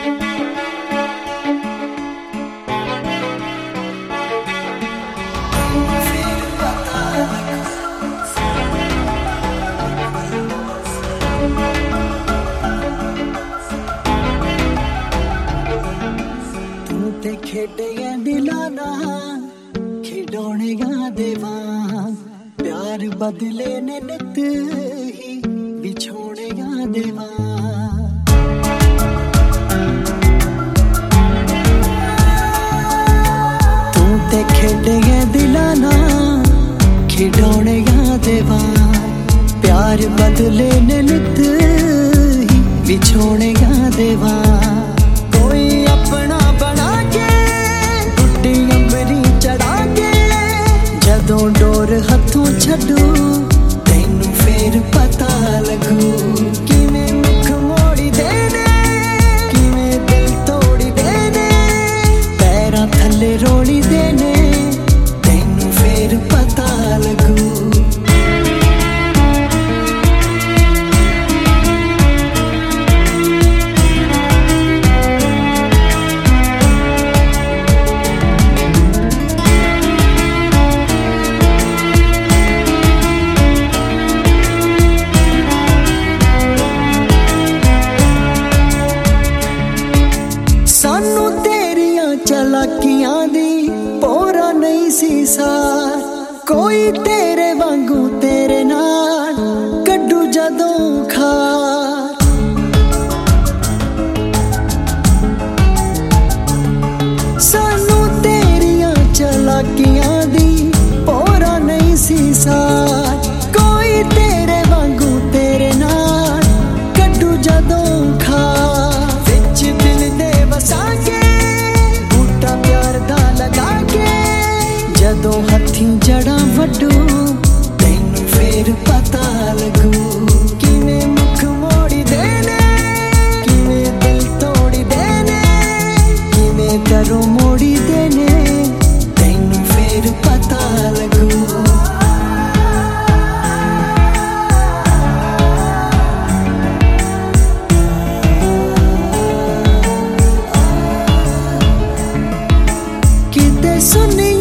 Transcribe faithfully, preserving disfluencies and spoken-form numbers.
ते खेडिया दिलाना खिडौनिया देवा प्यार बदले ने नित ही बिछोड़िया देवा तू ते खेडिया दिलाना खिडौनिया देवा प्यार बदले ने नित ही बिछोड़िया देवा कोई अपना बना के गुड्डी अंबरी चढ़ा के जदों डोर हथों छड्डू तैनू फेर पता लगू किवें मुख मोड़ी देने किवें दिल तोड़ी देने पैरां थल्ले रोड़ी देने तैनू फेर पता लगू सानू तेरियां चलाकियां दी पोरा नहीं सी सार कोई तेरे वांगू तेरे नाल कड्डू जदों खार सानू तेरियां चलाकियां दी पोरा नहीं सी सार कोई तेरे वांगू तेरे नाल कड्डू जदों खार विच दिल दे वसाके बूटा प्यार दा लगा के जदों हथीं जड़ां वड्डू तैनू फेर पता लगू किवें मुख मोड़ी देने किवें दिल तोड़ी देने किवें दरों मोड़ी देने तैनू फेर पता लगू किते सुनी